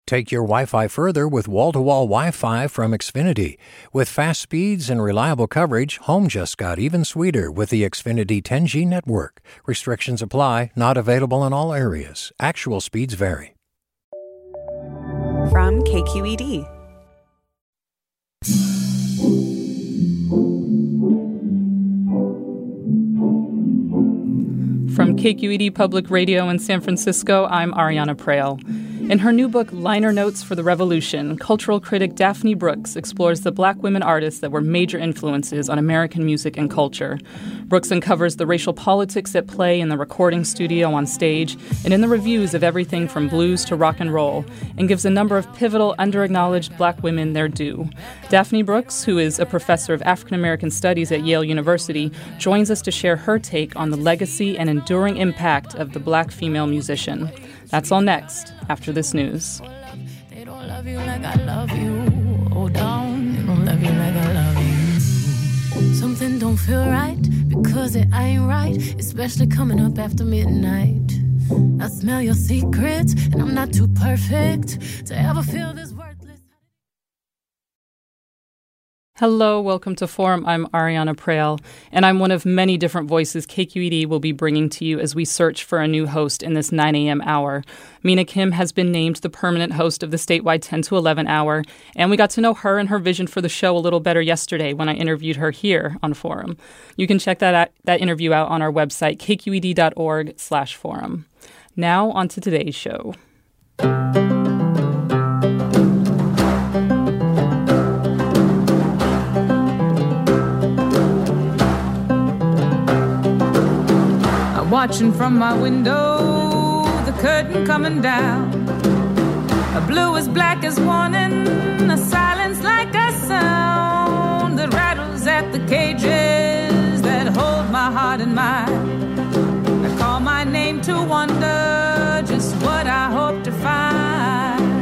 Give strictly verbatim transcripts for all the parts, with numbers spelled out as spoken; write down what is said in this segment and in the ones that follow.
Take your Wi-Fi further with wall-to-wall Wi-Fi from Xfinity. With fast speeds and reliable coverage, home just got even sweeter with the Xfinity ten G network. Restrictions apply, not available in all areas. Actual speeds vary. From K Q E D. From K Q E D Public Radio in San Francisco, I'm Ariana Prael. In her new book, Liner Notes for the Revolution, cultural critic Daphne Brooks explores the black women artists that were major influences on American music and culture. Brooks uncovers the racial politics at play in the recording studio, on stage, and in the reviews of everything from blues to rock and roll, and gives a number of pivotal, under-acknowledged black women their due. Daphne Brooks, who is a professor of African American Studies at Yale University, joins us to share her take on the legacy and enduring impact of the black female musician. That's all next, after this news. They don't love you like I love you. Oh, down. They don't love you like I love you. Something don't feel right because it ain't right, especially coming up after midnight. I smell your secrets, and I'm not too perfect to ever feel this worthless. Hello, welcome to Forum. I'm Ariana Prael, and I'm one of many different voices K Q E D will be bringing to you as we search for a new host in this nine a.m. hour. Mina Kim has been named the permanent host of the statewide ten to eleven hour, and we got to know her and her vision for the show a little better yesterday when I interviewed her here on Forum. You can check that, that interview out on our website, k q e d dot org slash forum. Now, on to today's show. Watching from my window, the curtain coming down. A blue as black as warning, a silence like a sound that rattles at the cages that hold my heart and mind. I call my name to wonder just what I hope to find.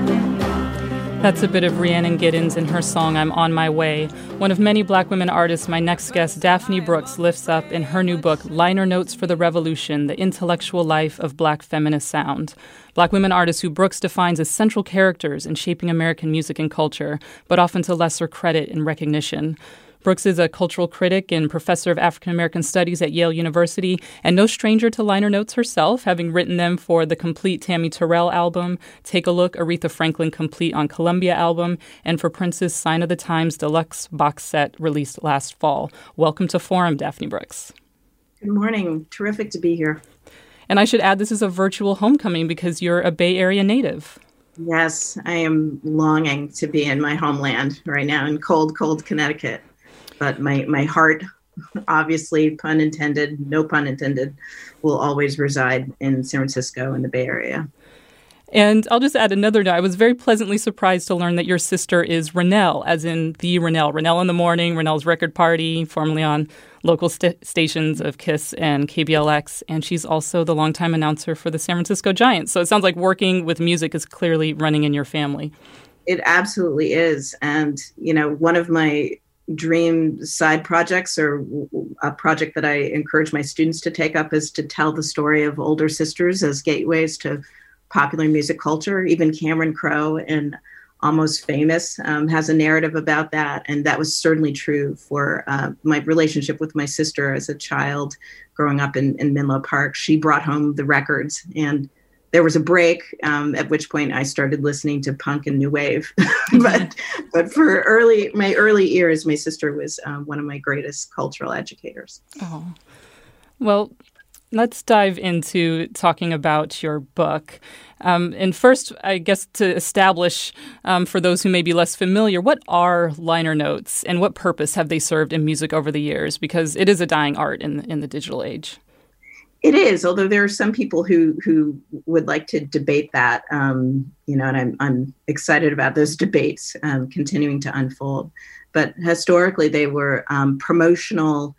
That's a bit of Rhiannon Giddens in her song, I'm On My Way. One of many black women artists my next guest, Daphne Brooks, lifts up in her new book, Liner Notes for the Revolution, The Intellectual Life of Black Feminist Sound. Black women artists who Brooks defines as central characters in shaping American music and culture, but often to lesser credit and recognition. Brooks is a cultural critic and professor of African American Studies at Yale University, and no stranger to liner notes herself, having written them for the complete Tammy Terrell album, Take a Look, Aretha Franklin Complete on Columbia album, and for Prince's Sign of the Times deluxe box set released last fall. Welcome to Forum, Daphne Brooks. Good morning. Terrific to be here. And I should add, this is a virtual homecoming because you're a Bay Area native. Yes, I am longing to be in my homeland right now in cold, cold Connecticut. But my, my heart, obviously, pun intended, no pun intended, will always reside in San Francisco and the Bay Area. And I'll just add another note. I was very pleasantly surprised to learn that your sister is Rennell, as in the Rennell. Rennell in the Morning, Rennell's Record Party, formerly on local st- stations of KISS and K B L X. And she's also the longtime announcer for the San Francisco Giants. So it sounds like working with music is clearly running in your family. It absolutely is. And, you know, one of my dream side projects, or a project that I encourage my students to take up, is to tell the story of older sisters as gateways to popular music culture. Even Cameron Crowe in Almost Famous um, has a narrative about that. And that was certainly true for uh, my relationship with my sister as a child growing up in, in Menlo Park. She brought home the records, and there was a break, um, at which point I started listening to punk and new wave. but but for early my early years, my sister was um, one of my greatest cultural educators. Oh, well, let's dive into talking about your book. Um, and first, I guess to establish, um, for those who may be less familiar, what are liner notes and what purpose have they served in music over the years? Because it is a dying art in in the digital age. It is, although there are some people who who would like to debate that, um, you know, and I'm I'm excited about those debates um, continuing to unfold. But historically, they were um, promotional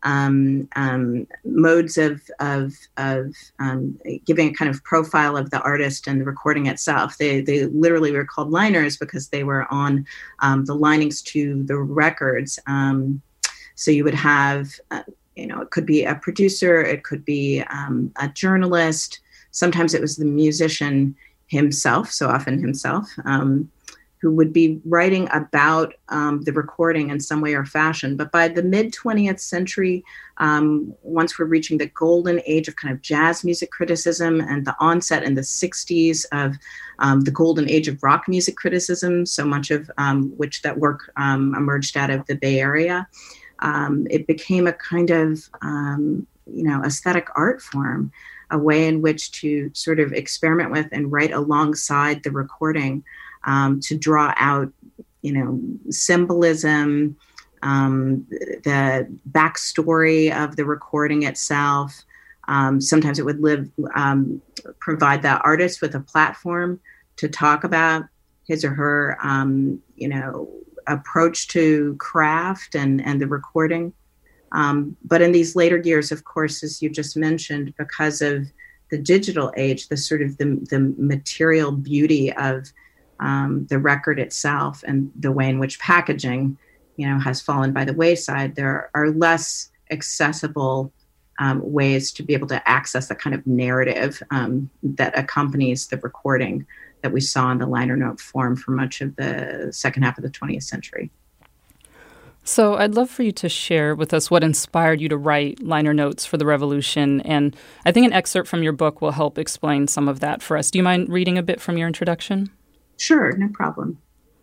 um, um, modes of of of um, giving a kind of profile of the artist and the recording itself. They they literally were called liners because they were on um, the linings to the records. Um, so you would have. Uh, You know, it could be a producer, it could be um, a journalist. Sometimes it was the musician himself, so often himself, um, who would be writing about um, the recording in some way or fashion. But by the mid-twentieth century, um, once we're reaching the golden age of kind of jazz music criticism and the onset in the sixties of um, the golden age of rock music criticism, so much of um, which that work um, emerged out of the Bay Area, um, it became a kind of, um, you know, aesthetic art form, a way in which to sort of experiment with and write alongside the recording, Um, to draw out, you know, symbolism, um, the backstory of the recording itself. Um, sometimes it would live, um, provide the artist with a platform to talk about his or her, um, you know, approach to craft and, and the recording. Um, but in these later years, of course, as you just mentioned, because of the digital age, the sort of the, the material beauty of Um, the record itself and the way in which packaging, you know, has fallen by the wayside, there are less accessible um, ways to be able to access the kind of narrative um, that accompanies the recording that we saw in the liner note form for much of the second half of the twentieth century. So I'd love for you to share with us what inspired you to write liner notes for the Revolution. And I think an excerpt from your book will help explain some of that for us. Do you mind reading a bit from your introduction? Sure, no problem.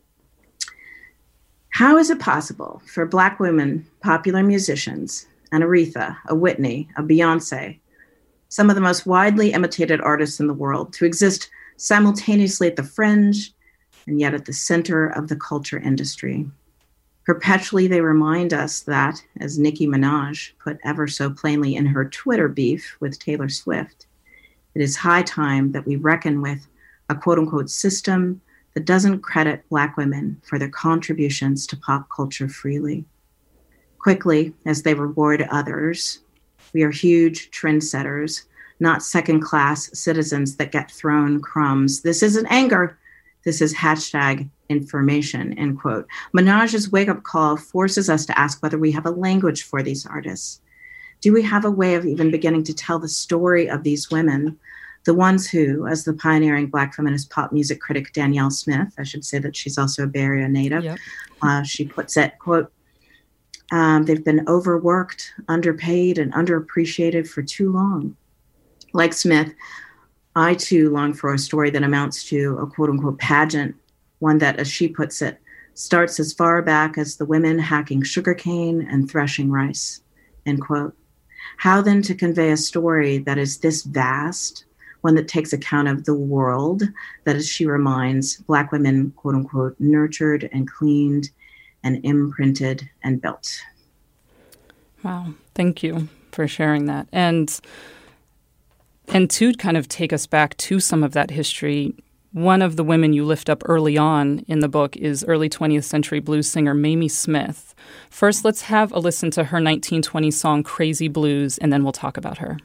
How is it possible for Black women, popular musicians, an Aretha, a Whitney, a Beyonce, some of the most widely imitated artists in the world, to exist simultaneously at the fringe and yet at the center of the culture industry? Perpetually, they remind us that, as Nicki Minaj put ever so plainly in her Twitter beef with Taylor Swift, it is high time that we reckon with a quote-unquote system that doesn't credit Black women for their contributions to pop culture freely. Quickly, as they reward others, we are huge trendsetters, not second-class citizens that get thrown crumbs. This isn't anger. This is hashtag information, end quote. Minaj's wake-up call forces us to ask whether we have a language for these artists. Do we have a way of even beginning to tell the story of these women, the ones who, as the pioneering Black feminist pop music critic Danielle Smith, I should say that she's also a Bay Area native, yep. uh, she puts it, quote, um, they've been overworked, underpaid, and underappreciated for too long. Like Smith, I too long for a story that amounts to a quote unquote pageant, one that, as she puts it, starts as far back as the women hacking sugarcane and threshing rice, end quote. How then to convey a story that is this vast, one that takes account of the world that, as she reminds, Black women, quote unquote, nurtured and cleaned and imprinted and built. Wow. Thank you for sharing that. And, and to kind of take us back to some of that history, one of the women you lift up early on in the book is early twentieth century blues singer Mamie Smith. First, let's have a listen to her nineteen twenties song Crazy Blues, and then we'll talk about her.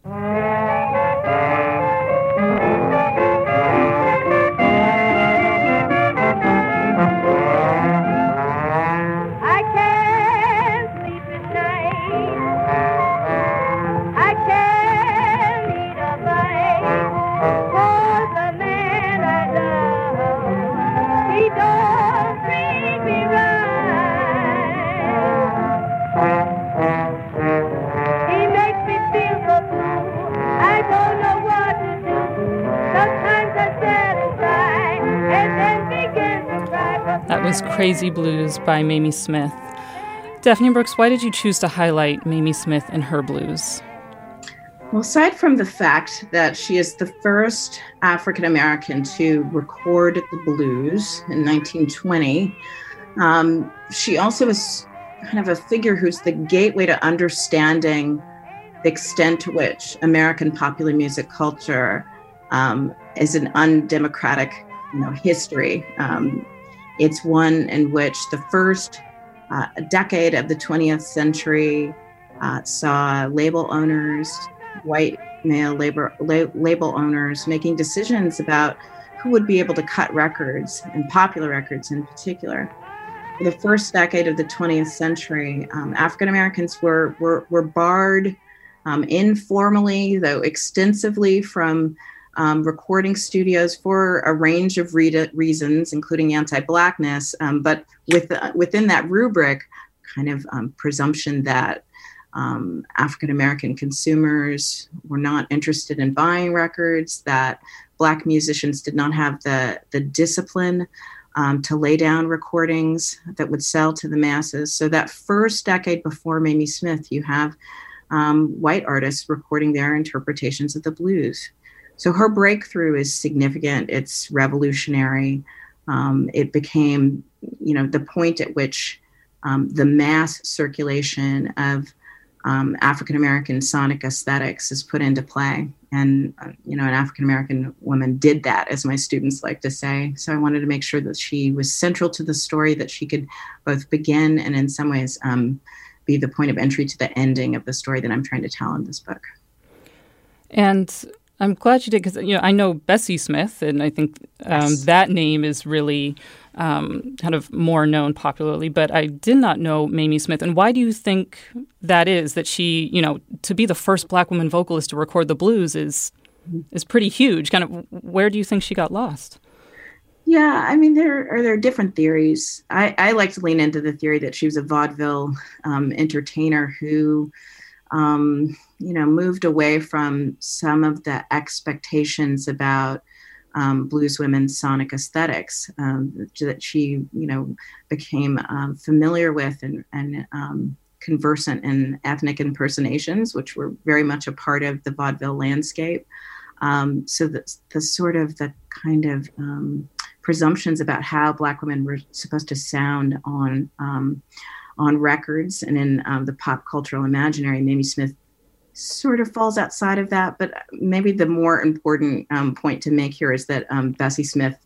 Crazy Blues by Mamie Smith. Daphne Brooks, why did you choose to highlight Mamie Smith and her blues? Well, aside from the fact that she is the first African-American to record the blues in nineteen twenty, um, she also is kind of a figure who's the gateway to understanding the extent to which American popular music culture um, is an undemocratic, you know, history. Um, It's one in which the first uh, decade of the twentieth century uh, saw label owners, white male labor, la- label owners making decisions about who would be able to cut records, and popular records in particular. For the first decade of the twentieth century, um, African Americans were, were, were barred um, informally, though extensively, from um, recording studios for a range of re- reasons, including anti-Blackness, um, but with, uh, within that rubric, kind of um, presumption that um, African-American consumers were not interested in buying records, that Black musicians did not have the, the discipline um, to lay down recordings that would sell to the masses. So that first decade before Mamie Smith, you have um, white artists recording their interpretations of the blues. So her breakthrough is significant. It's revolutionary. Um, it became, you know, the point at which um, the mass circulation of um, African-American sonic aesthetics is put into play. And, uh, you know, an African-American woman did that, as my students like to say. So I wanted to make sure that she was central to the story, that she could both begin and in some ways um, be the point of entry to the ending of the story that I'm trying to tell in this book. And I'm glad you did, because you know I know Bessie Smith, and I think um, yes. that name is really um, kind of more known popularly. But I did not know Mamie Smith. And why do you think that is? That she, you know, to be the first Black woman vocalist to record the blues is is pretty huge. Kind of, where do you think she got lost? Yeah, I mean, there are there are different theories. I, I like to lean into the theory that she was a vaudeville um, entertainer who, um, you know, moved away from some of the expectations about um, blues women's sonic aesthetics um, that she, you know, became um, familiar with and, and um, conversant in ethnic impersonations, which were very much a part of the vaudeville landscape. Um, so the, the sort of the kind of um, presumptions about how Black women were supposed to sound on um, on records and in um, the pop cultural imaginary, Mamie Smith sort of falls outside of that. But maybe the more important um, point to make here is that um, Bessie Smith,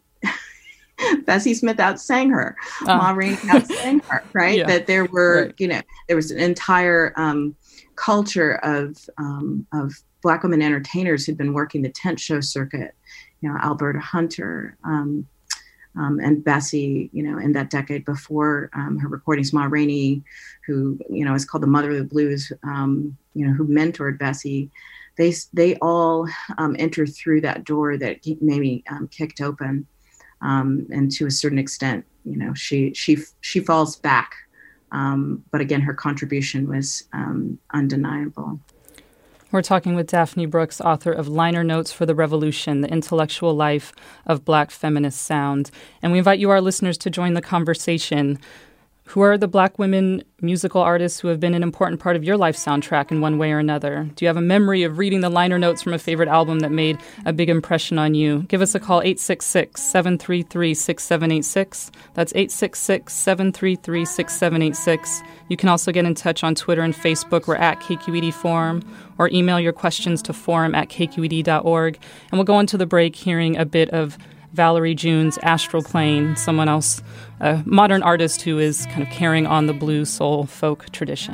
Bessie Smith outsang her, uh. Ma Rainey outsang her, right? Yeah. That there were, right. you know, there was an entire um, culture of um, of Black women entertainers who'd been working the tent show circuit, you know, Alberta Hunter, um, Um, and Bessie, you know, in that decade before um, her recordings, Ma Rainey, who, you know, is called the mother of the blues, um, you know, who mentored Bessie, they they all um, enter through that door that maybe um, kicked open. Um, and to a certain extent, you know, she she she falls back. Um, but again, her contribution was um, undeniable. We're talking with Daphne Brooks, author of Liner Notes for the Revolution, The Intellectual Life of Black Feminist Sound. And we invite you, our listeners, to join the conversation. Who are the Black women musical artists who have been an important part of your life soundtrack in one way or another? Do you have a memory of reading the liner notes from a favorite album that made a big impression on you? Give us a call, eight six six, seven three three, six seven eight six. That's eight six six, seven three three, six seven eight six. You can also get in touch on Twitter and Facebook. We're at K Q E D Forum, or email your questions to forum at k q e d dot org. And we'll go into the break hearing a bit of Valerie June's Astral Plane, someone else, a modern artist who is kind of carrying on the blues, soul, folk tradition.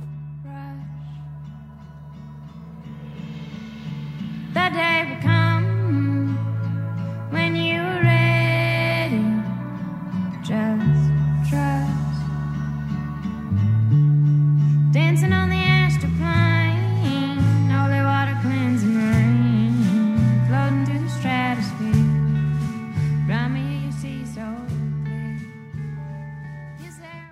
The day will come when you're ready. Just trust. Dancing on the astral plane, holy water cleansing rain, floating through the stratosphere. Around me you see so clear. Yes, there.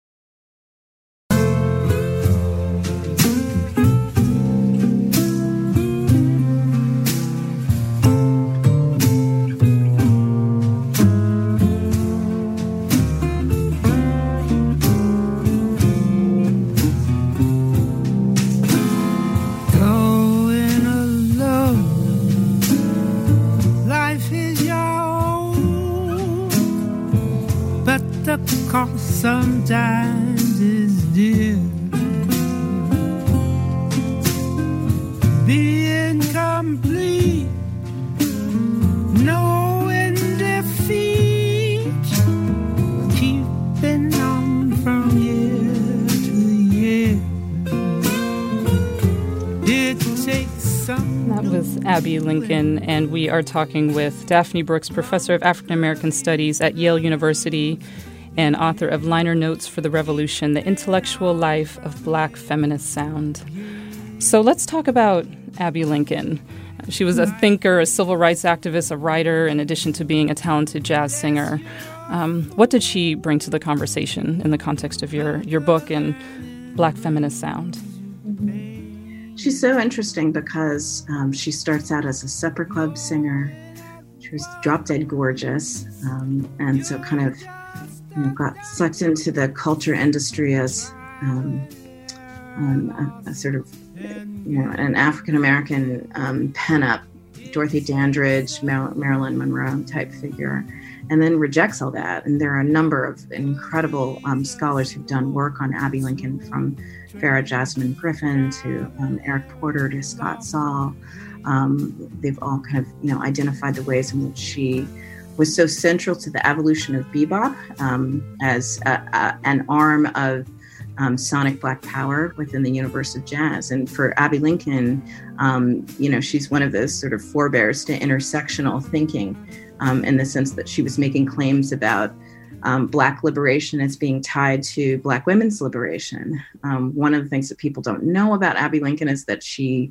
Going alone, life is young, but the cost sometimes is dear. Being complete, knowing defeat, keeping on from year to year. It takes some. That was Abby Lincoln, and we are talking with Daphne Brooks, professor of African American Studies at Yale University and author of Liner Notes for the Revolution, The Intellectual Life of Black Feminist Sound. So let's talk about Abby Lincoln. She was a thinker, a civil rights activist, a writer, in addition to being a talented jazz singer. Um, what did she bring to the conversation in the context of your, your book and Black feminist sound? She's so interesting because um, she starts out as a supper club singer. She was drop dead gorgeous, um, and so kind of you know, got sucked into the culture industry as um, um, a, a sort of you know an African American um, pen-up, Dorothy Dandridge, Mar- Marilyn Monroe type figure, and then rejects all that. And there are a number of incredible um, scholars who've done work on Abby Lincoln, from Farah Jasmine Griffin to um, Eric Porter to Scott Saul. Um, they've all kind of, you know, identified the ways in which she was so central to the evolution of bebop um, as a, a, an arm of um, sonic Black power within the universe of jazz. And for Abby Lincoln, um, you know, she's one of those sort of forebears to intersectional thinking um, in the sense that she was making claims about Um, Black liberation as being tied to Black women's liberation. Um, one of the things that people don't know about Abby Lincoln is that she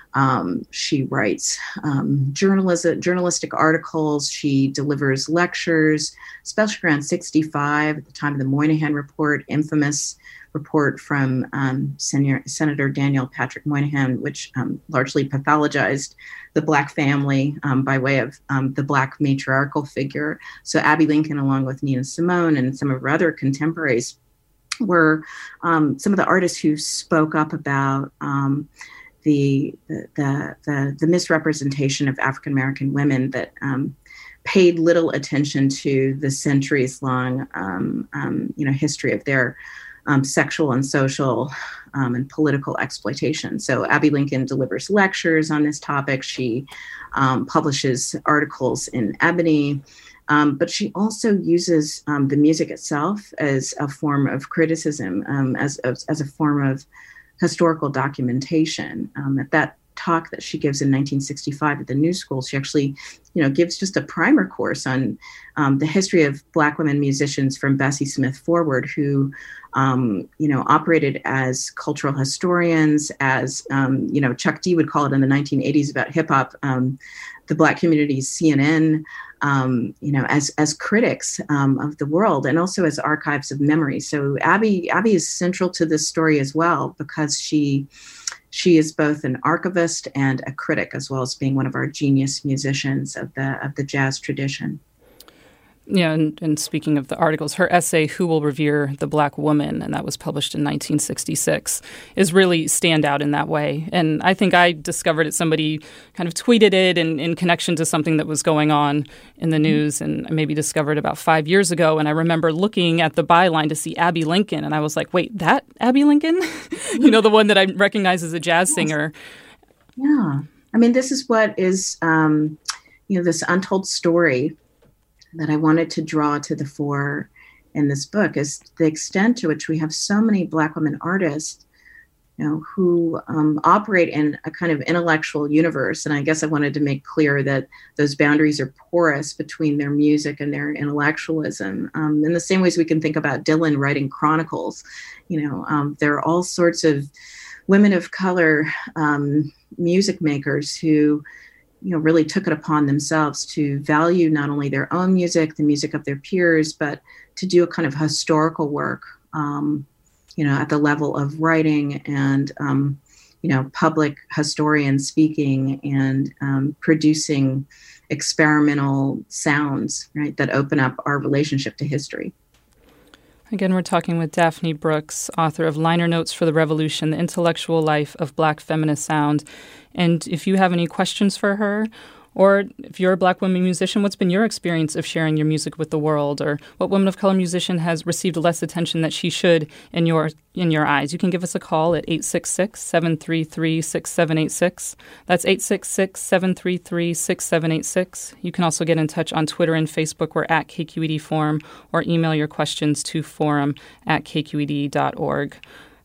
um, she writes um, journalism, journalistic articles. She delivers lectures, especially around sixty-five, at the time of the Moynihan Report, infamous report from um, Sen- Senator Daniel Patrick Moynihan, which um, largely pathologized the Black family um, by way of um, the Black matriarchal figure. So Abby Lincoln, along with Nina Simone and some of her other contemporaries, were um, some of the artists who spoke up about um, the, the, the, the misrepresentation of African American women that um, paid little attention to the centuries-long um, um, you know, history of their Um, sexual and social um, and political exploitation. So Abby Lincoln delivers lectures on this topic. She um, publishes articles in Ebony, um, but she also uses um, the music itself as a form of criticism, um, as, as, as a form of historical documentation. Um, at that talk that she gives in nineteen sixty-five at the New School, she actually, you know, gives just a primer course on um, the history of Black women musicians from Bessie Smith forward, who, um, you know, operated as cultural historians, as, um, you know, Chuck D would call it in the nineteen eighties about hip hop, um, the Black community's C N N, um, you know, as as critics um, of the world, and also as archives of memory. So Abby Abby is central to this story as well, because she. She is both an archivist and a critic, as well as being one of our genius musicians of the of the jazz tradition. Yeah, and, and speaking of the articles, her essay, Who Will Revere the Black Woman, and that was published in nineteen sixty-six, is really standout in that way. And I think I discovered it, somebody kind of tweeted it in, in connection to something that was going on in the news, and I maybe discovered about five years ago. And I remember looking at the byline to see Abby Lincoln, and I was like, wait, that Abby Lincoln? You know, the one that I recognize as a jazz singer. Yeah. I mean, this is what is, um, you know, this untold story that I wanted to draw to the fore in this book, is the extent to which we have so many Black women artists, you know, who um, operate in a kind of intellectual universe. And I guess I wanted to make clear that those boundaries are porous between their music and their intellectualism. Um, in the same ways we can think about Dylan writing chronicles, you know, um, there are all sorts of women of color um, music makers who, you know, really took it upon themselves to value not only their own music, the music of their peers, but to do a kind of historical work, um, you know, at the level of writing and, um, you know, public historian speaking and um, producing experimental sounds, right, that open up our relationship to history. Again, we're talking with Daphne Brooks, author of Liner Notes for the Revolution, The Intellectual Life of Black Feminist Sound. And if you have any questions for her, or if you're a Black woman musician, what's been your experience of sharing your music with the world? Or what woman of color musician has received less attention that she should in your in your eyes? You can give us a call at eight six six, seven three three, six seven eight six. That's eight six six, seven three three, six seven eight six. You can also get in touch on Twitter and Facebook. We're at K Q E D Forum, or email your questions to forum at k q e d dot org.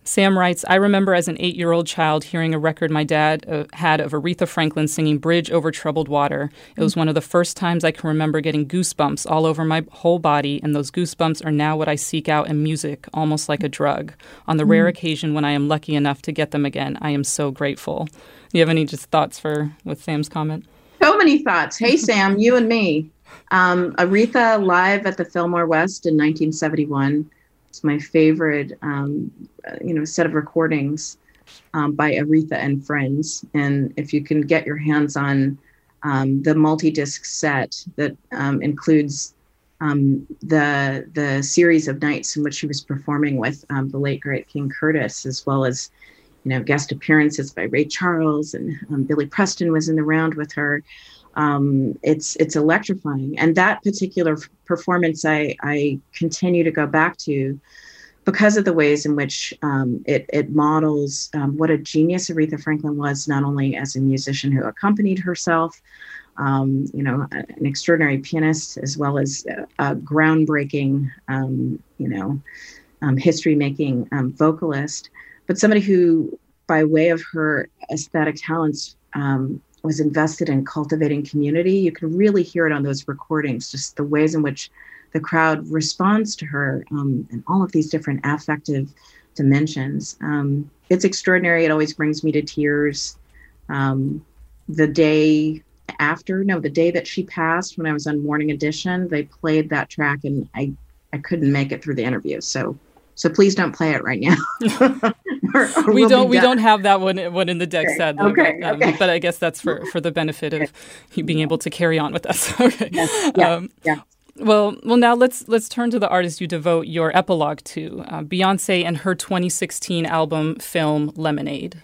Sam writes, I remember as an eight-year-old child hearing a record my dad uh, had of Aretha Franklin singing Bridge Over Troubled Water. It was one of the first times I can remember getting goosebumps all over my whole body, and those goosebumps are now what I seek out in music, almost like a drug. On the mm. rare occasion when I am lucky enough to get them again, I am so grateful. Do you have any just thoughts for with Sam's comment? So many thoughts. Hey, Sam, you and me. Um, Aretha live at the Fillmore West in nineteen seventy-one. It's my favorite, um, you know, set of recordings um, by Aretha and Friends. And if you can get your hands on um, the multi-disc set that um, includes um, the the series of nights in which she was performing with um, the late great King Curtis, as well as, you know, guest appearances by Ray Charles, and um, Billy Preston was in the round with her. Um, it's it's electrifying. And that particular f- performance I, I continue to go back to because of the ways in which um, it, it models um, what a genius Aretha Franklin was, not only as a musician who accompanied herself, um, you know, an extraordinary pianist, as well as a, a groundbreaking, um, you know, um, history-making um, vocalist, but somebody who, by way of her aesthetic talents, um, was invested in cultivating community. You can really hear it on those recordings, just the ways in which the crowd responds to her um, and all of these different affective dimensions. Um, it's extraordinary. It always brings me to tears. Um, the day after, no, the day that she passed, when I was on Morning Edition, they played that track and I, I couldn't make it through the interview. So So please don't play it right now. or, or we we'll don't. We don't have that one. One in the deck, okay. sadly. Okay, but, um, okay. but I guess that's for, for the benefit of you being able to carry on with us. Okay. Yes, yeah, um, yeah. Well, well. Now let's let's turn to the artist you devote your epilogue to, uh, Beyonce and her twenty sixteen album, film Lemonade.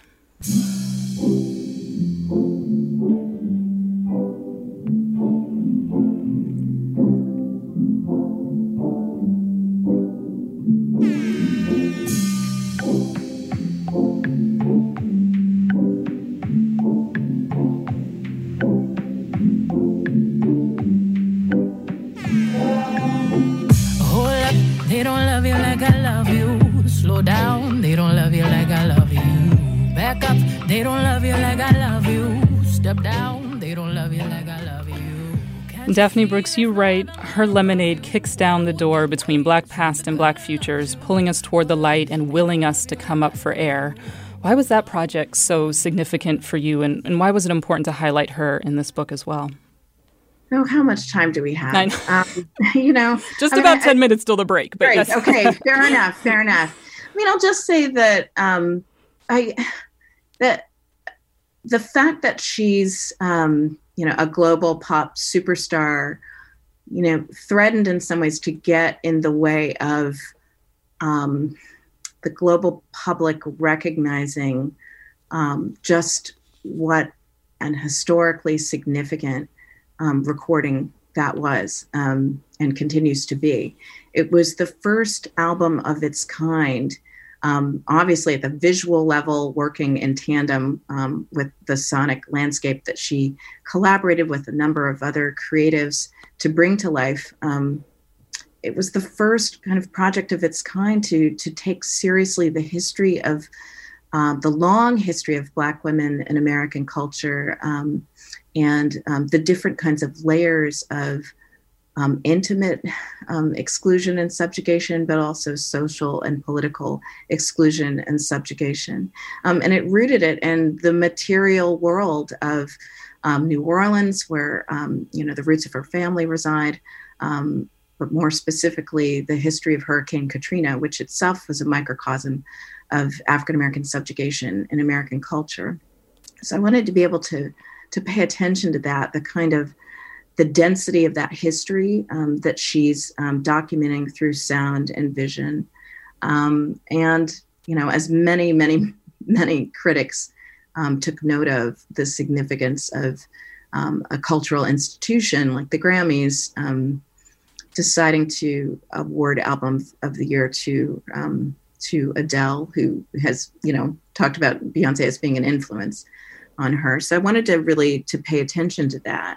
They don't love you like I love you. Slow down, they don't love you like I love you. Back up, they don't love you like I love you. Step down, they don't love you like I love you. Daphne Brooks, you write, her Lemonade kicks down the door between black past and black futures, pulling us toward the light and willing us to come up for air. Why was that project so significant for you, and, and why was it important to highlight her in this book as well? Oh, how much time do we have? I know. Um, you know, just I about mean, ten I, minutes till the break. But right. yes. Okay. Fair enough. Fair enough. I mean, I'll just say that um, I that the fact that she's um, you know, a global pop superstar, you know, threatened in some ways to get in the way of um, the global public recognizing um, just what an historically significant Um, recording that was um, and continues to be. It was the first album of its kind, um, obviously at the visual level, working in tandem um, with the sonic landscape that she collaborated with a number of other creatives to bring to life. Um, it was the first kind of project of its kind to, to take seriously the history of uh, the long history of Black women in American culture, um, and um, the different kinds of layers of um, intimate um, exclusion and subjugation, but also social and political exclusion and subjugation. Um, and it rooted it in the material world of um, New Orleans, where um, you know, the roots of her family reside, um, but more specifically, the history of Hurricane Katrina, which itself was a microcosm of African-American subjugation in American culture. So I wanted to be able to to pay attention to that, the kind of the density of that history um, that she's um, documenting through sound and vision. Um, and, you know, as many, many, many critics um, took note of the significance of um, a cultural institution like the Grammys um, deciding to award Album of the Year to um, to Adele, who has, you know, talked about Beyonce as being an influence on her. So I wanted to really to pay attention to that.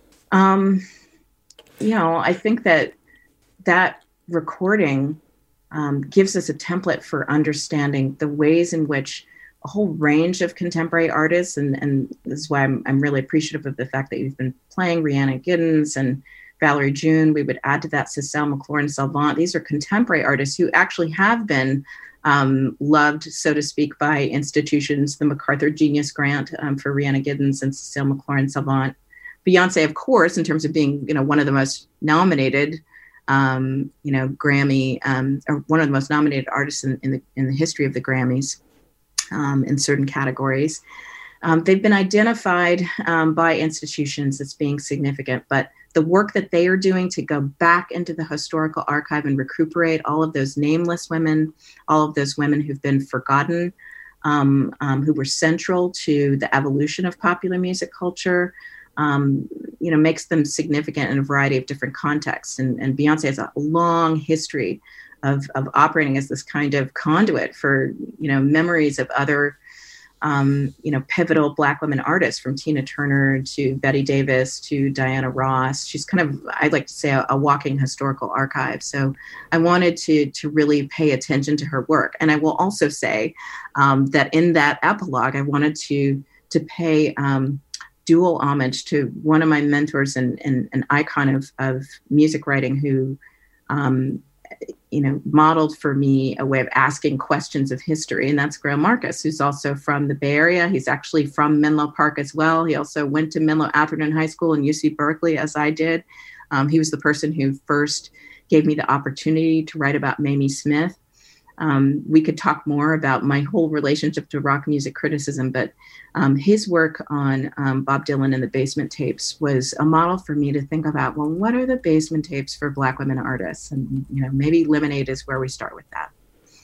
Um, you know, I think that that recording um, gives us a template for understanding the ways in which a whole range of contemporary artists, and, and this is why I'm, I'm really appreciative of the fact that you've been playing Rhiannon Giddens and Valerie June. We would add to that Cécile McLaurin-Salvant. These are contemporary artists who actually have been um, loved, so to speak, by institutions. The MacArthur Genius Grant um, for Rhiannon Giddens and Cécile McLaurin-Salvant. Beyonce, of course, in terms of being, you know, one of the most nominated, um, you know, Grammy, um, or one of the most nominated artists in, in the in the history of the Grammys um, in certain categories. Um, they've been identified um, by institutions as being significant, but the work that they are doing to go back into the historical archive and recuperate all of those nameless women, all of those women who've been forgotten, um, um, who were central to the evolution of popular music culture, um, you know, makes them significant in a variety of different contexts. And, and Beyonce has a long history of, of operating as this kind of conduit for, you know, memories of other Um, you know, pivotal Black women artists, from Tina Turner to Betty Davis to Diana Ross. She's kind of, I'd like to say, a, a walking historical archive. So I wanted to to really pay attention to her work. And I will also say um, that in that epilogue, I wanted to to pay um, dual homage to one of my mentors and, and an icon of, of music writing who um, you know, modeled for me a way of asking questions of history. And that's Greil Marcus, who's also from the Bay Area. He's actually from Menlo Park as well. He also went to Menlo Atherton High School and U C Berkeley, as I did. Um, he was the person who first gave me the opportunity to write about Mamie Smith. Um, we could talk more about my whole relationship to rock music criticism, but um, his work on um, Bob Dylan and the Basement Tapes was a model for me to think about, well, what are the basement tapes for Black women artists? And, you know, maybe Lemonade is where we start with that.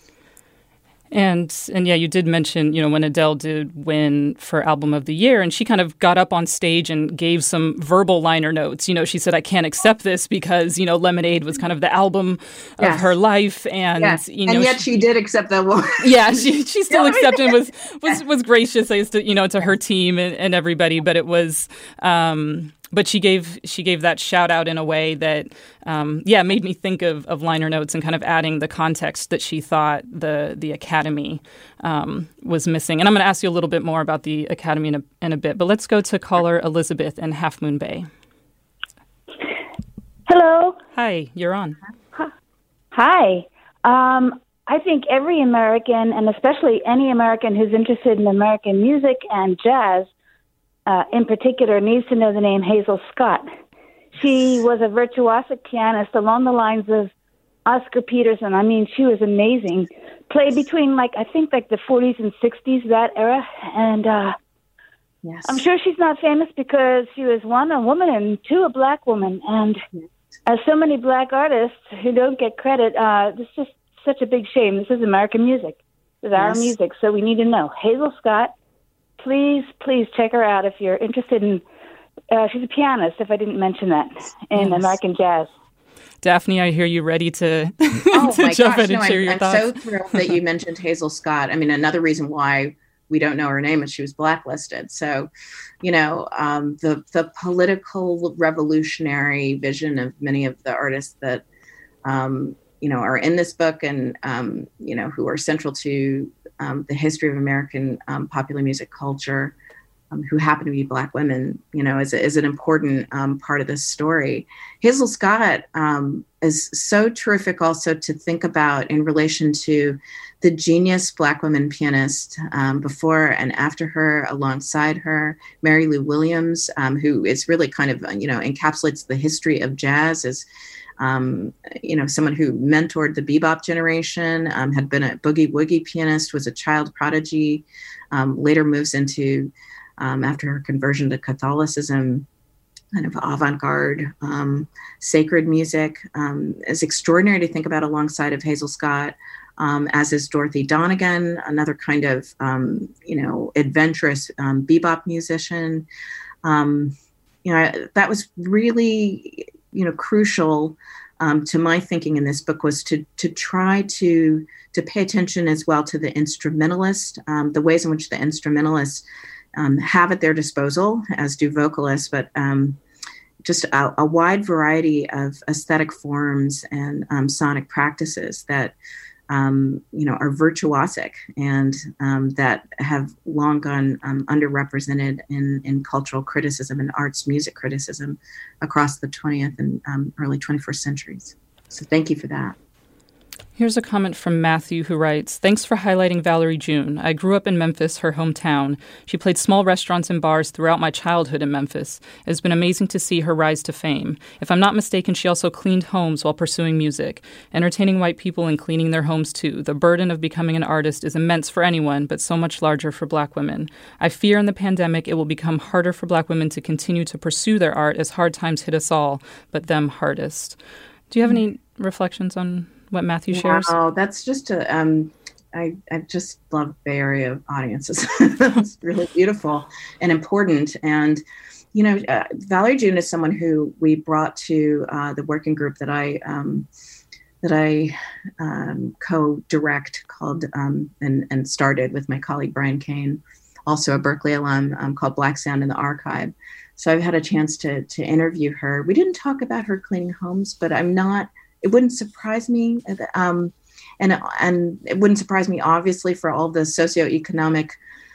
And, and yeah, you did mention, you know, when Adele did win for Album of the Year, and she kind of got up on stage and gave some verbal liner notes. You know, she said, I can't accept this because, you know, Lemonade was kind of the album of yes. her life. And, yes. you know, and yet she, she did accept that one. Yeah, she, she still accepted and was, was, was gracious, as to, you know, to her team and, and everybody. But it was, um, But she gave she gave that shout out in a way that, um, yeah, made me think of, of liner notes and kind of adding the context that she thought the the Academy um, was missing. And I'm going to ask you a little bit more about the Academy in a, in a bit. But let's go to caller Elizabeth in Half Moon Bay. Hello. Hi, you're on. Hi. Um, I think every American, and especially any American who's interested in American music and jazz, Uh, in particular, needs to know the name Hazel Scott. She was a virtuosic pianist along the lines of Oscar Peterson. I mean, she was amazing. Played between, like, I think, like the forties and sixties, that era. And uh, yes. I'm sure she's not famous because she was, one, a woman, and two, a Black woman. And yes. as so many Black artists who don't get credit, uh, this is just such a big shame. This is American music. This is yes. our music, so we need to know. Hazel Scott. Please, please check her out if you're interested in, uh, she's a pianist, if I didn't mention that, in yes. American jazz. Daphne, I hear you ready to, oh to my jump gosh, in and no, share I'm, your I'm thoughts. so thrilled that you mentioned Hazel Scott. I mean, another reason why we don't know her name is she was blacklisted. So, you know, um, the, the political revolutionary vision of many of the artists that, um, you know, are in this book and, um, you know, who are central to Um, the history of American um, popular music culture, um, who happen to be Black women, you know, is, is an important um, part of this story. Hazel Scott um, is so terrific also to think about in relation to the genius Black women pianist um, before and after her, alongside her, Mary Lou Williams, um, who is really kind of, you know, encapsulates the history of jazz as Um, you know, someone who mentored the bebop generation, um, had been a boogie woogie pianist, was a child prodigy, um, later moves into, um, after her conversion to Catholicism, kind of avant-garde, um, sacred music. Um, is extraordinary to think about alongside of Hazel Scott, um, as is Dorothy Donegan, another kind of, um, you know, adventurous um, bebop musician. Um, you know, that was really, you know, crucial um, to my thinking in this book, was to to try to to pay attention as well to the instrumentalist, um, the ways in which the instrumentalists um, have at their disposal, as do vocalists, but um, just a, a wide variety of aesthetic forms and um, sonic practices that, um, you know, are virtuosic and um, that have long gone um, underrepresented in, in cultural criticism and arts music criticism across the twentieth and um, early twenty-first centuries. So thank you for that. Here's a comment from Matthew who writes, "Thanks for highlighting Valerie June. I grew up in Memphis, her hometown. She played small restaurants and bars throughout my childhood in Memphis. It has been amazing to see her rise to fame. If I'm not mistaken, she also cleaned homes while pursuing music, entertaining white people and cleaning their homes too. The burden of becoming an artist is immense for anyone, but so much larger for Black women. I fear in the pandemic it will become harder for Black women to continue to pursue their art as hard times hit us all, but them hardest." Do you have any reflections on what Matthew shares? Oh, that's just a, um, I, I just love Bay Area audiences. It's really beautiful and important. And, you know, uh, Valerie June is someone who we brought to uh, the working group that I, um, that I um, co-direct called, um, and, and started with my colleague, Brian Kane, also a Berkeley alum, um, called Black Sound in the Archive. So I've had a chance to, to interview her. We didn't talk about her cleaning homes, but I'm not, it wouldn't surprise me, um, and and it wouldn't surprise me, obviously, for all the socioeconomic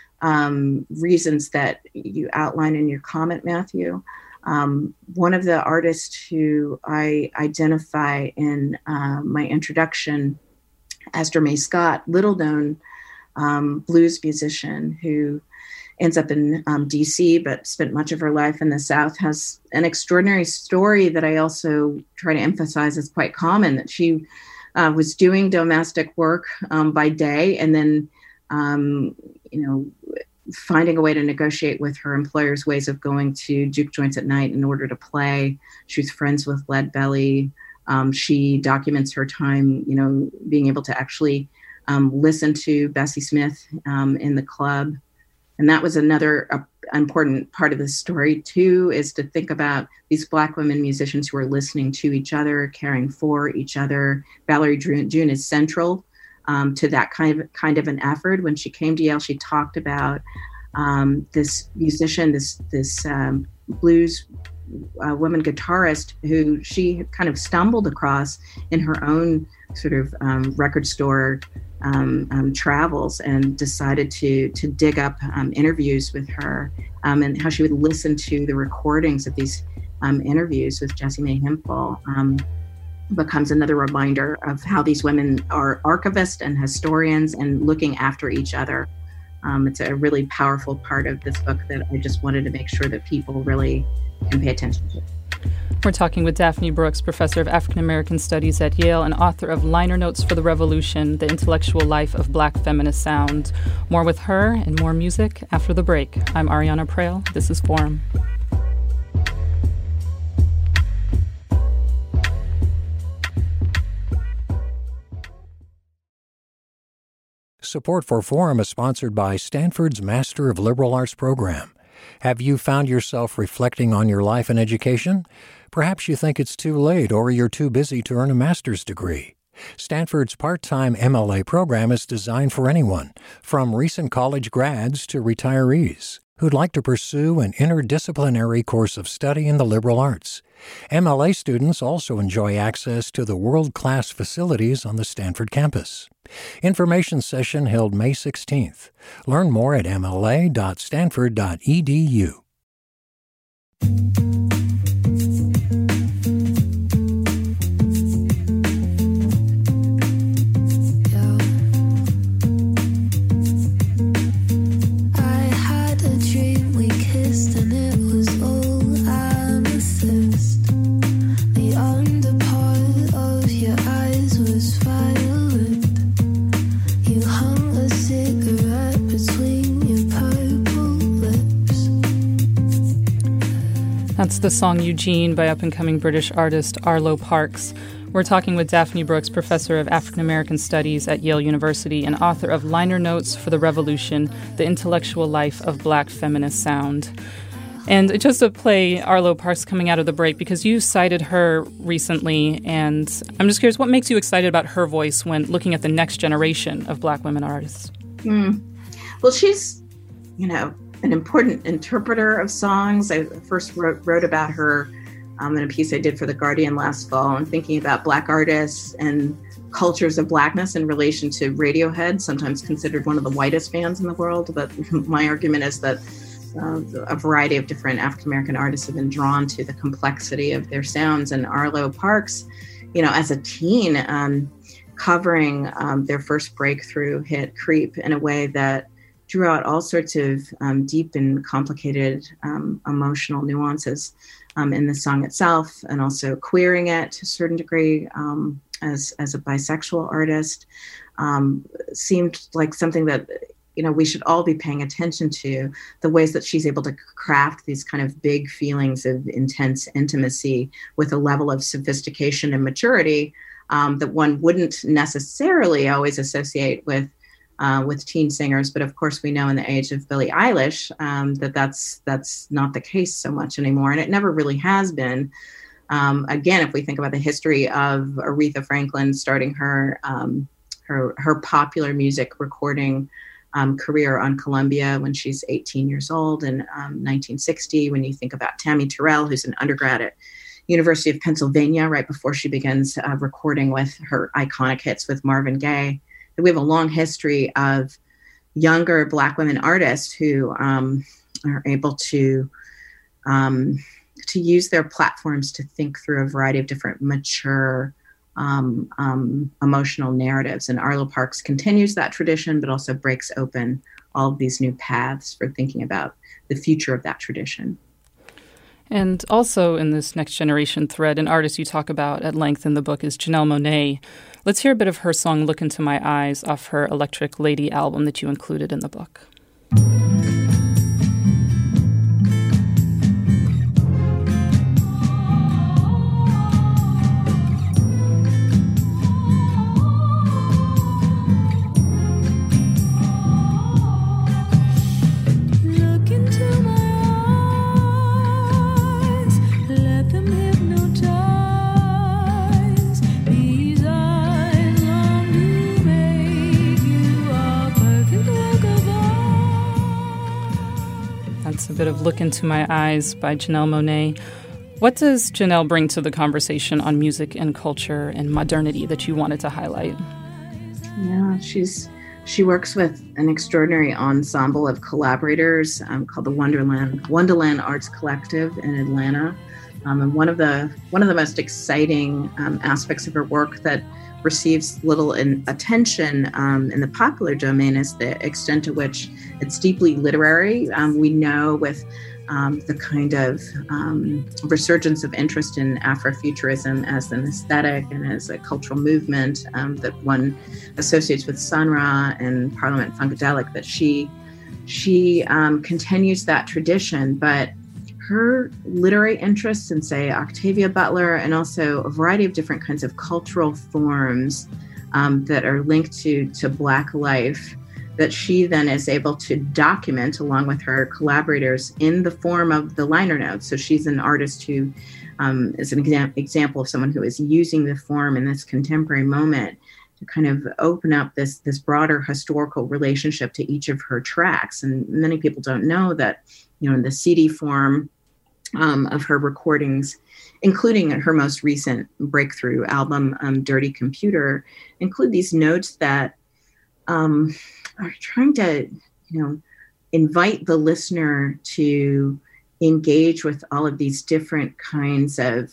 um, reasons that you outline in your comment, Matthew. Um, one of the artists who I identify in uh, my introduction, Esther May Scott, little known um, blues musician who ends up in um, D C, but spent much of her life in the South, has an extraordinary story that I also try to emphasize is quite common, that she uh, was doing domestic work um, by day and then, um, you know, finding a way to negotiate with her employer's ways of going to juke joints at night in order to play. She was friends with Lead Belly. Um, she documents her time, you know, being able to actually um, listen to Bessie Smith um, in the club. And that was another uh, important part of the story, too, is to think about these Black women musicians who are listening to each other, caring for each other. Valerie June is central um, to that kind of kind of an effort. When she came to Yale, she talked about um, this musician, this this um, blues uh, woman guitarist who she kind of stumbled across in her own sort of um, record store Um, um, travels, and decided to to dig up um, interviews with her um, and how she would listen to the recordings of these um, interviews with Jessie Mae Hemphill um, becomes another reminder of how these women are archivists and historians and looking after each other. Um, it's a really powerful part of this book that I just wanted to make sure that people really can pay attention to. We're talking with Daphne Brooks, professor of African American Studies at Yale and author of Liner Notes for the Revolution, The Intellectual Life of Black Feminist Sound. More with her and more music after the break. I'm Ariana Prale. This is Forum. Support for Forum is sponsored by Stanford's Master of Liberal Arts program. Have you found yourself reflecting on your life and education? Perhaps you think it's too late or you're too busy to earn a master's degree. Stanford's part-time M L A program is designed for anyone, from recent college grads to retirees, who'd like to pursue an interdisciplinary course of study in the liberal arts. M L A students also enjoy access to the world-class facilities on the Stanford campus. Information session held May sixteenth. Learn more at m l a dot stanford dot e d u. That's the song Eugene by up-and-coming British artist Arlo Parks. We're talking with Daphne Brooks, professor of African American Studies at Yale University and author of Liner Notes for the Revolution, The Intellectual Life of Black Feminist Sound. And just to play Arlo Parks coming out of the break, because you cited her recently, and I'm just curious, what makes you excited about her voice when looking at the next generation of Black women artists? Mm. Well, she's, you know, an important interpreter of songs. I first wrote, wrote about her um, in a piece I did for The Guardian last fall, and thinking about Black artists and cultures of Blackness in relation to Radiohead, sometimes considered one of the whitest bands in the world. But my argument is that uh, a variety of different African-American artists have been drawn to the complexity of their sounds. And Arlo Parks, you know, as a teen, um, covering um, their first breakthrough hit, Creep, in a way that drew out all sorts of um, deep and complicated um, emotional nuances um, in the song itself, and also queering it to a certain degree um, as as a bisexual artist, um, seemed like something that, you know, we should all be paying attention to, the ways that she's able to craft these kind of big feelings of intense intimacy with a level of sophistication and maturity um, that one wouldn't necessarily always associate with Uh, with teen singers. But of course, we know in the age of Billie Eilish um, that that's that's not the case so much anymore. And it never really has been. Um, again, if we think about the history of Aretha Franklin starting her um, her, her popular music recording um, career on Columbia when she's eighteen years old in um, nineteen sixty, when you think about Tammy Terrell, who's an undergrad at University of Pennsylvania, right before she begins uh, recording with her iconic hits with Marvin Gaye. We have a long history of younger Black women artists who um, are able to um, to use their platforms to think through a variety of different mature um, um, emotional narratives. And Arlo Parks continues that tradition, but also breaks open all of these new paths for thinking about the future of that tradition. And also in this next generation thread, an artist you talk about at length in the book is Janelle Monáe. Let's hear a bit of her song Look Into My Eyes off her Electric Lady album that you included in the book. A bit of Look Into My Eyes by Janelle Monáe. What does Janelle bring to the conversation on music and culture and modernity that you wanted to highlight? Yeah, she's she works with an extraordinary ensemble of collaborators um, called the Wonderland Wonderland Arts Collective in Atlanta. Um, and one of the one of the most exciting um, aspects of her work that receives little in attention um, in the popular domain is the extent to which it's deeply literary. Um, we know with um, the kind of um, resurgence of interest in Afrofuturism as an aesthetic and as a cultural movement um, that one associates with Sun Ra and Parliament Funkadelic, that she she um, continues that tradition. But her literary interests in, say, Octavia Butler, and also a variety of different kinds of cultural forms um, that are linked to, to Black life, that she then is able to document along with her collaborators in the form of the liner notes. So she's an artist who um, is an exam- example of someone who is using the form in this contemporary moment to kind of open up this, this broader historical relationship to each of her tracks. And many people don't know that, you know, in the C D form um, of her recordings, including her most recent breakthrough album, um, Dirty Computer, include these notes that um, are trying to, you know, invite the listener to engage with all of these different kinds of,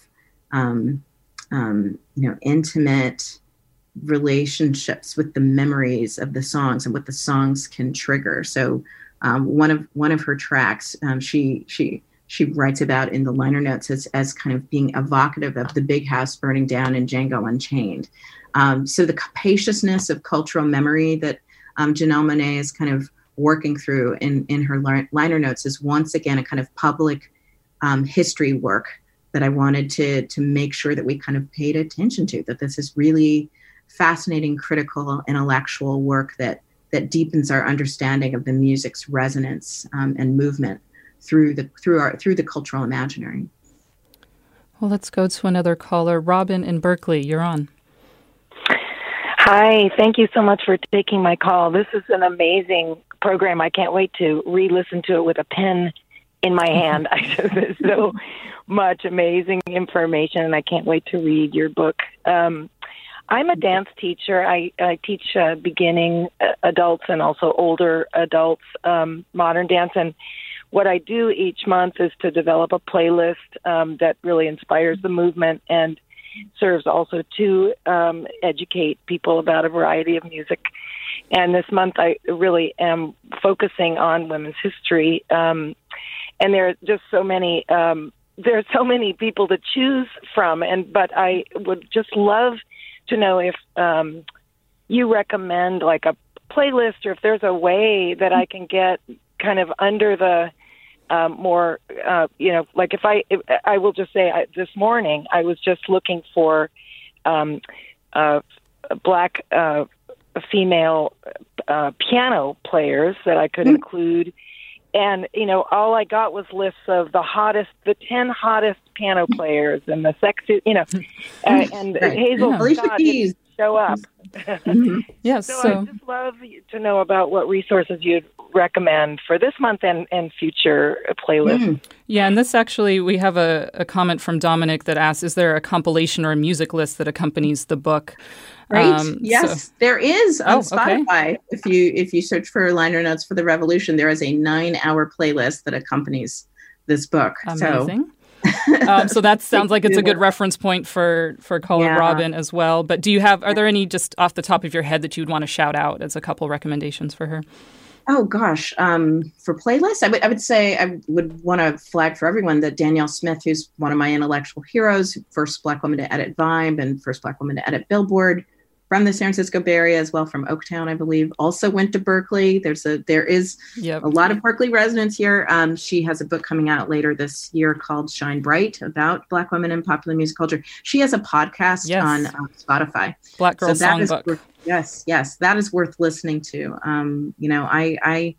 um, um, you know, intimate relationships with the memories of the songs and what the songs can trigger. So um, one of one of her tracks, um, she she she writes about in the liner notes as, as kind of being evocative of the big house burning down in Django Unchained. Um, so the capaciousness of cultural memory that um, Janelle Monáe is kind of working through in, in her liner notes is once again a kind of public um, history work that I wanted to, to make sure that we kind of paid attention to, that this is really fascinating, critical, intellectual work that that deepens our understanding of the music's resonance um, and movement through the through our through the cultural imaginary. Well, let's go to another caller. Robin in Berkeley, you're on. Hi, thank you so much for taking my call. This is an amazing program. I can't wait to re-listen to it with a pen in my hand. I just, there's so much amazing information, and I can't wait to read your book. Um, I'm a dance teacher. I, I teach uh, beginning adults and also older adults um, modern dance. And what I do each month is to develop a playlist um, that really inspires the movement and serves also to um, educate people about a variety of music. And this month I really am focusing on women's history. Um, and there are just so many, um, there are so many people to choose from. And but I would just love to know if um, you recommend like a playlist, or if there's a way that I can get kind of under the um, more, uh, you know, like if I, if, I will just say I, this morning I was just looking for um, uh, black uh, female uh, piano players that I could mm-hmm. include. And, you know, all I got was lists of the hottest, the ten hottest piano players and the sexy, you know, uh, and right. Hazel yeah. Scott didn't show up. Mm-hmm. Yes. so, so I'd just love to know about what resources you'd recommend for this month and, and future playlists. Mm. Yeah, and this actually, we have a, a comment from Dominic that asks, is there a compilation or a music list that accompanies the book? Right. Um, yes, so. there is on oh, Spotify. Okay. If you if you search for Liner Notes for the Revolution, there is a nine-hour playlist that accompanies this book. Amazing. So, um, so that sounds like it's a good reference point for for Caller yeah. Robin as well. But do you have? Are there any just off the top of your head that you'd want to shout out as a couple recommendations for her? Oh gosh, um, for playlists, I would I would say I would want to flag for everyone that Danielle Smith, who's one of my intellectual heroes, first Black woman to edit Vibe and first Black woman to edit Billboard, from the San Francisco Bay Area as well, from Oaktown, I believe. Also went to Berkeley. There's a there is yep. a lot of Berkeley residents here. Um, she has a book coming out later this year called Shine Bright about Black women in popular music culture. She has a podcast yes. on uh, Spotify. Black Girl so Songbook. Worth, yes, yes, that is worth listening to. Um, you know, I I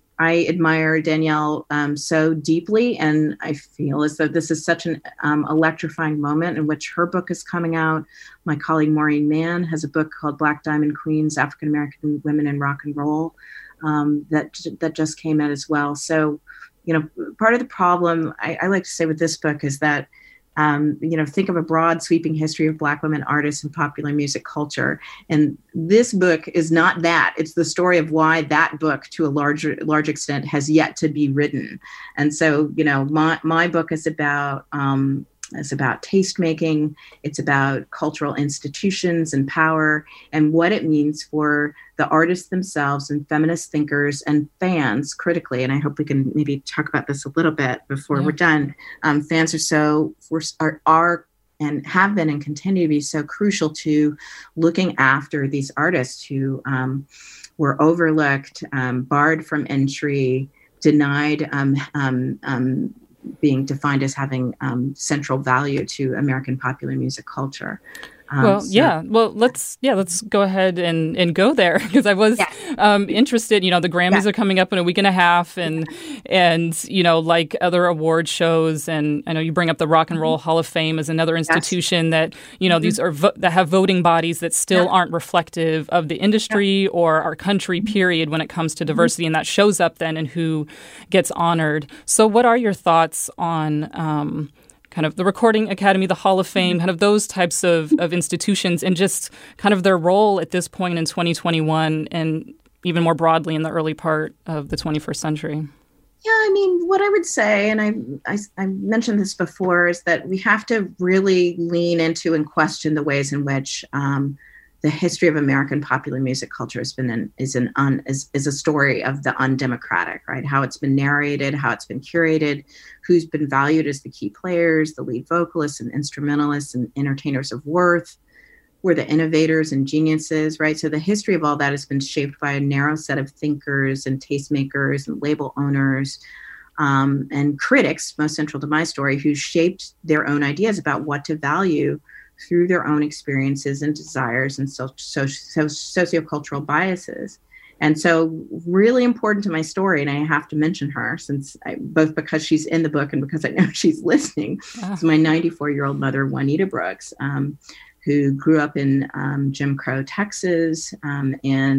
I admire Danielle um, so deeply, and I feel as though this is such an um, electrifying moment in which her book is coming out. My colleague Maureen Mann has a book called Black Diamond Queens, African American Women in Rock and Roll, um, that that just came out as well. So, you know, part of the problem I, I like to say with this book is that, Um, you know, think of a broad sweeping history of Black women artists and popular music culture. And this book is not that. It's the story of why that book, to a larger, large extent, has yet to be written. And so, you know, my, my book is about, um, it's about taste making. It's about cultural institutions and power and what it means for the artists themselves and feminist thinkers and fans critically. And I hope we can maybe talk about this a little bit before yeah. we're done. Um, fans are so are, are and have been and continue to be so crucial to looking after these artists who um, were overlooked, um, barred from entry, denied um, um, um, being defined as having um, central value to American popular music culture. Um, well, so. yeah. Well, let's yeah, let's go ahead and, and go there because I was yeah. um, interested. You know, the Grammys yeah. are coming up in a week and a half, and and you know, like other award shows, and I know you bring up the Rock and Roll mm-hmm. Hall of Fame as another institution yes. that you know mm-hmm. these are vo- that have voting bodies that still yeah. aren't reflective of the industry yeah. or our country. Period. When it comes to diversity, mm-hmm. and that shows up then in who gets honored. So, what are your thoughts on? Um, kind of the Recording Academy, the Hall of Fame, kind of those types of, of institutions and just kind of their role at this point in twenty twenty-one and even more broadly in the early part of the twenty-first century? Yeah, I mean, what I would say, and I, I, I mentioned this before, is that we have to really lean into and question the ways in which um, the history of American popular music culture has been an, is an un, is, is a story of the undemocratic, right? How it's been narrated, how it's been curated, who's been valued as the key players, the lead vocalists and instrumentalists and entertainers of worth, were the innovators and geniuses, right? So the history of all that has been shaped by a narrow set of thinkers and tastemakers and label owners um, and critics, most central to my story, who shaped their own ideas about what to value through their own experiences and desires and so, so, so sociocultural biases. And so really important to my story, and I have to mention her since I, both because she's in the book and because I know she's listening, ah. is my ninety-four-year-old mother, Juanita Brooks, um, who grew up in um, Jim Crow, Texas, um, and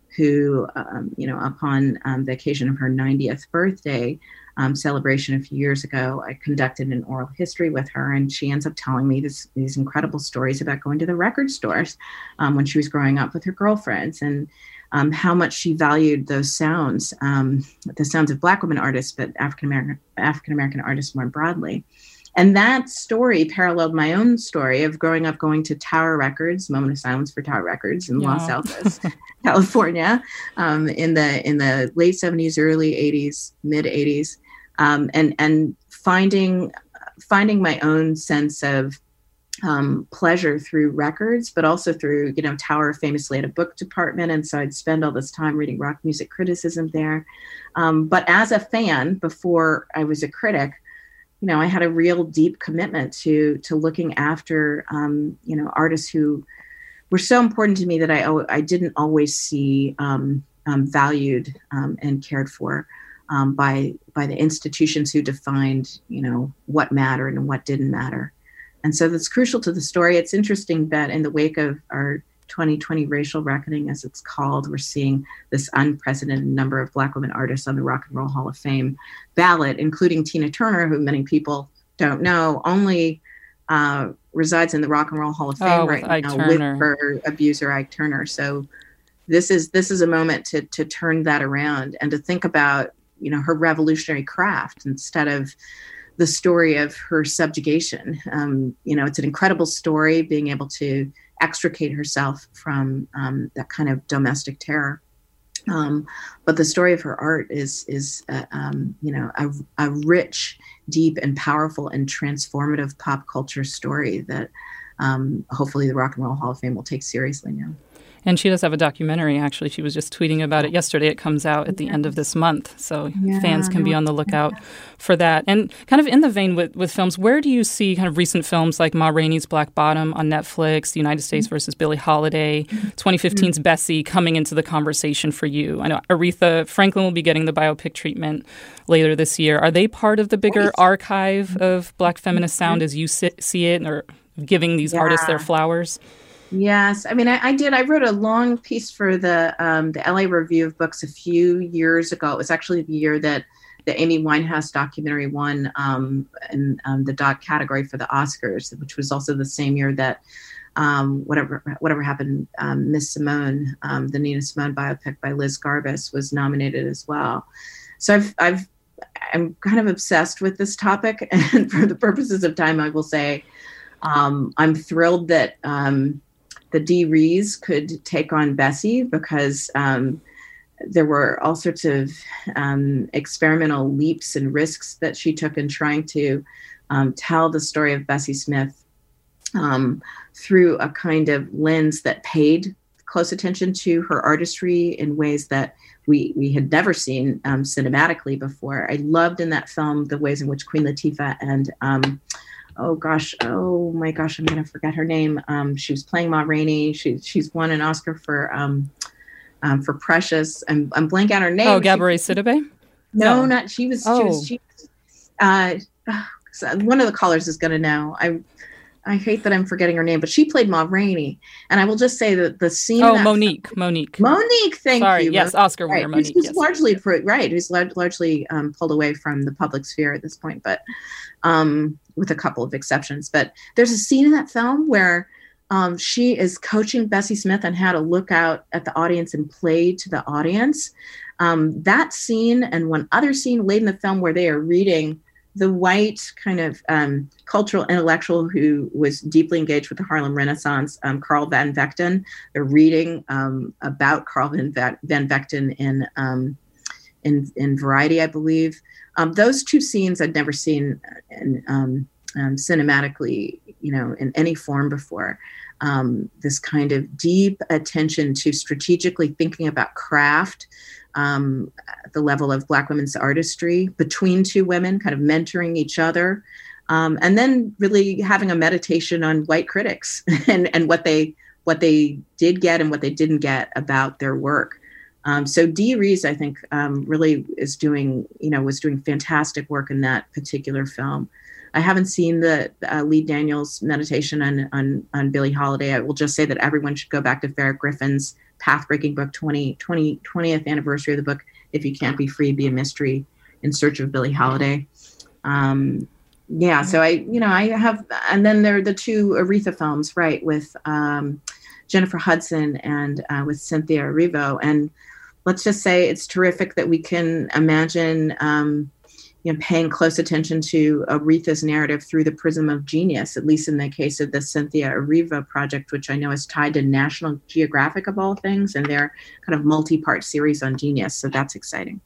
who, um, you know, upon um, the occasion of her ninetieth birthday um, celebration a few years ago, I conducted an oral history with her, and she ends up telling me this, these incredible stories about going to the record stores um, when she was growing up with her girlfriends, and um, how much she valued those sounds, um, the sounds of Black women artists, but African American African American artists more broadly. And that story paralleled my own story of growing up going to Tower Records, Moment of Silence for Tower Records in yeah. Los Altos, California, um, in the in the late seventies, early eighties, mid eighties, um, and and finding finding my own sense of um, pleasure through records, but also through, you know, Tower famously had a book department, and so I'd spend all this time reading rock music criticism there. Um, but as a fan, before I was a critic, you know, I had a real deep commitment to to looking after, um, you know, artists who were so important to me that I I didn't always see um, um, valued um, and cared for um, by by the institutions who defined, you know, what mattered and what didn't matter. And so that's crucial to the story. It's interesting that in the wake of our twenty twenty racial reckoning, as it's called, we're seeing this unprecedented number of Black women artists on the Rock and Roll Hall of Fame ballot, including Tina Turner, who many people don't know only uh, resides in the Rock and Roll Hall of Fame oh, right with Ike now Turner. with her abuser Ike Turner. So this is this is a moment to to turn that around and to think about, you know, her revolutionary craft instead of the story of her subjugation. Um, you know, it's an incredible story, being able to extricate herself from um, that kind of domestic terror. Um, but the story of her art is, is uh, um, you know, a, a rich, deep, and powerful and transformative pop culture story that um, hopefully the Rock and Roll Hall of Fame will take seriously now. And she does have a documentary, actually. She was just tweeting about it yesterday. It comes out at the end of this month, so yeah, fans can be on the lookout for that. And kind of in the vein with, with films, where do you see kind of recent films like Ma Rainey's Black Bottom on Netflix, The United States versus Billie Holiday, twenty fifteen's Bessie coming into the conversation for you? I know Aretha Franklin will be getting the biopic treatment later this year. Are they part of the bigger archive of Black feminist sound as you see it, or giving these yeah. artists their flowers? Yes. I mean, I, I did. I wrote a long piece for the um, the L A Review of Books a few years ago. It was actually the year that the Amy Winehouse documentary won um, in um, the doc category for the Oscars, which was also the same year that um, whatever whatever happened, um, Miss Simone, um, the Nina Simone biopic by Liz Garbus, was nominated as well. So I've I've I'm kind of obsessed with this topic, and for the purposes of time, I will say um, I'm thrilled that. Um, The Dee Rees could take on Bessie, because um, there were all sorts of um, experimental leaps and risks that she took in trying to um, tell the story of Bessie Smith um, through a kind of lens that paid close attention to her artistry in ways that we we had never seen um, cinematically before. I loved in that film the ways in which Queen Latifah and um, Oh gosh! Oh my gosh! I'm gonna forget her name. Um, she was playing Ma Rainey. She she's won an Oscar for um, um, for Precious. I'm I'm blanking on her name. Oh, Gabourey Sidibe? No, no, not she was. Oh. She was. She was uh, one of the callers is gonna know. I I hate that I'm forgetting her name, but she played Ma Rainey. And I will just say that the scene. Oh, Monique. Film, Monique. Monique. Thank Sorry, you. Yes, Oscar winner right. Monique. Who's yes. largely right. Who's largely um, pulled away from the public sphere at this point, but. Um, with a couple of exceptions. But there's a scene in that film where um, she is coaching Bessie Smith on how to look out at the audience and play to the audience. Um, that scene and one other scene late in the film where they are reading the white kind of um, cultural intellectual who was deeply engaged with the Harlem Renaissance, um, Carl Van Vechten. They're reading um, about Carl Van, Van Vechten in, um, in, in Variety, I believe. Um, those two scenes I'd never seen in, um, um, cinematically, you know, in any form before. Um, this kind of deep attention to strategically thinking about craft um, at the level of Black women's artistry between two women, kind of mentoring each other, um, and then really having a meditation on white critics and, and what they what they did get and what they didn't get about their work. Um, so Dee Rees, I think, um, really is doing, you know, was doing fantastic work in that particular film. I haven't seen the uh, Lee Daniels meditation on, on on Billie Holiday. I will just say that everyone should go back to Farrah Griffin's Pathbreaking book, twenty, twenty, twentieth anniversary of the book, If You Can't Be Free, Be a Mystery, In Search of Billie Holiday. Um, yeah, so I, you know, I have, and then there are the two Aretha films, right, with um, Jennifer Hudson and uh, with Cynthia Erivo. And let's just say it's terrific that we can imagine, um, you know, paying close attention to Aretha's narrative through the prism of genius, at least in the case of the Cynthia Erivo project, which I know is tied to National Geographic of all things, and their kind of multi-part series on genius. So that's exciting.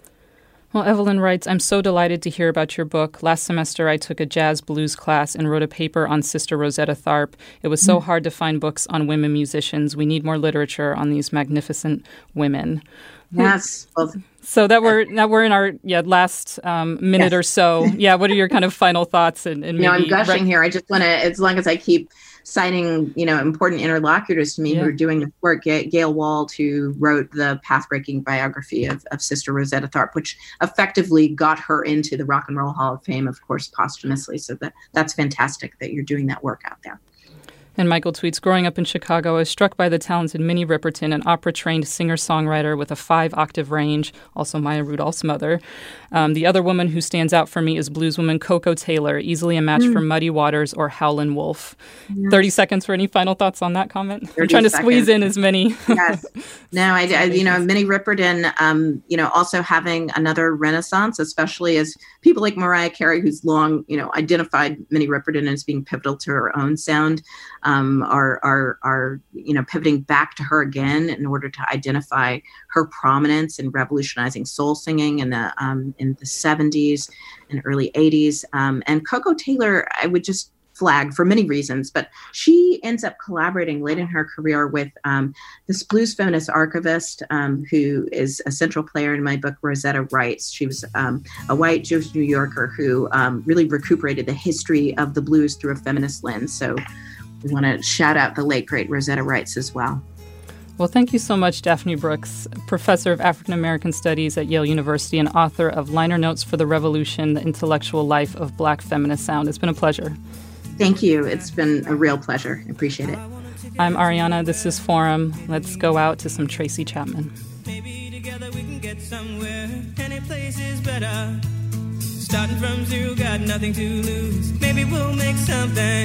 Well, Evelyn writes, I'm so delighted to hear about your book. Last semester, I took a jazz blues class and wrote a paper on Sister Rosetta Tharpe. It was so mm. hard to find books on women musicians. We need more literature on these magnificent women. Yes. Well, so that we're now we're in our yeah last um, minute yes. or so. Yeah. What are your kind of final thoughts? And, and maybe no, I'm gushing re- here. I just want to, as long as I keep citing, you know, important interlocutors to me yeah. who are doing the work. Gail Wald, who wrote the pathbreaking biography of, of Sister Rosetta Tharpe, which effectively got her into the Rock and Roll Hall of Fame, of course, posthumously. So that that's fantastic that you're doing that work out there. And Michael tweets, growing up in Chicago, I was struck by the talented Minnie Riperton, an opera-trained singer-songwriter with a five-octave range, also Maya Rudolph's mother. Um, the other woman who stands out for me is blueswoman Koko Taylor, easily a match mm. for Muddy Waters or Howlin' Wolf. Yes. thirty seconds for any final thoughts on that comment? I'm trying to seconds. squeeze in as many. Yes. No, I, I, you know, Minnie Riperton, um, you know, also having another renaissance, especially as people like Mariah Carey, who's long, you know, identified Minnie Riperton as being pivotal to her own sound. Um, are are are you know pivoting back to her again in order to identify her prominence in revolutionizing soul singing in the um, in the seventies and early eighties. Um, and Koko Taylor, I would just flag for many reasons, but she ends up collaborating late in her career with um, this blues feminist archivist um, who is a central player in my book, Rosetta Writes. She was um, a white Jewish New Yorker who um, really recuperated the history of the blues through a feminist lens. So we want to shout out the late, great Rosetta Writes as well. Well, thank you so much, Daphne Brooks, professor of African American Studies at Yale University and author of Liner Notes for the Revolution, The Intellectual Life of Black Feminist Sound. It's been a pleasure. Thank you. It's been a real pleasure. I appreciate it. I'm Ariana. This is Forum. Let's go out to some Tracy Chapman. Maybe together we can get somewhere. Any place is better. Starting from zero, got nothing to lose. Maybe we'll make something.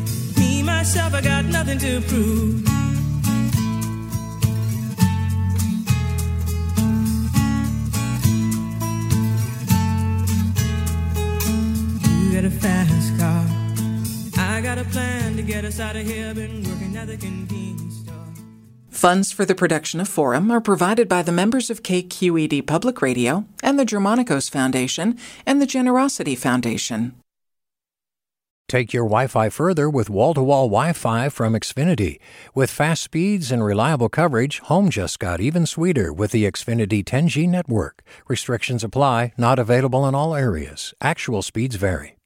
Me, myself, I got nothing to prove. You got a fast car. I got a plan to get us out of here. Been working at the convenience store. Funds for the production of Forum are provided by the members of K Q E D Public Radio and the Germanicos Foundation and the Generosity Foundation. Take your Wi-Fi further with wall-to-wall Wi-Fi from Xfinity. With fast speeds and reliable coverage, home just got even sweeter with the Xfinity ten G network. Restrictions apply, not available in all areas. Actual speeds vary.